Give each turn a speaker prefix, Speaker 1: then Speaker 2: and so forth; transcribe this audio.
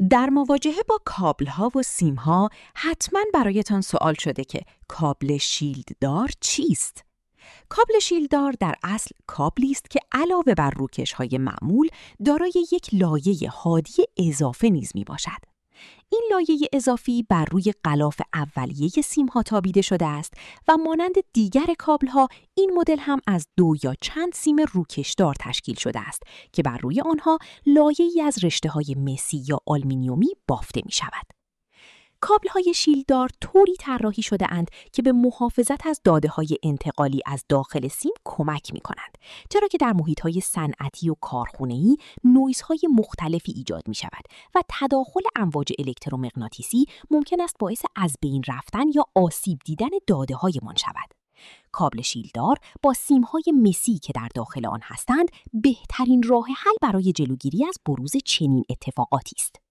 Speaker 1: در مواجهه با کابل‌ها و سیم‌ها حتماً برایتان سوال شده که کابل شیلددار چیست؟ کابل شیلددار در اصل کابلی است که علاوه بر روکش‌های معمول دارای یک لایه هادی اضافه نیز میباشد. این لایه اضافی بر روی غلاف اولیه سیم‌ها تابیده شده است و مانند دیگر کابل‌ها این مدل هم از 2 یا چند سیم روکشدار تشکیل شده است که بر روی آنها لایه‌ای از رشته‌های مسی یا آلومینیومی بافته می‌شود. کابل‌های شیلددار طوری طراحی شده اند که به محافظت از داده‌های انتقالی از داخل سیم کمک می‌کنند، چرا که در محیط‌های صنعتی و کارخانه‌ای نویزهای مختلفی ایجاد می‌شود و تداخل امواج الکترومغناطیسی ممکن است باعث از بین رفتن یا آسیب دیدن داده‌هایمان شود. کابل شیلددار با سیم‌های مسی که در داخل آن هستند، بهترین راه حل برای جلوگیری از بروز چنین اتفاقاتی است.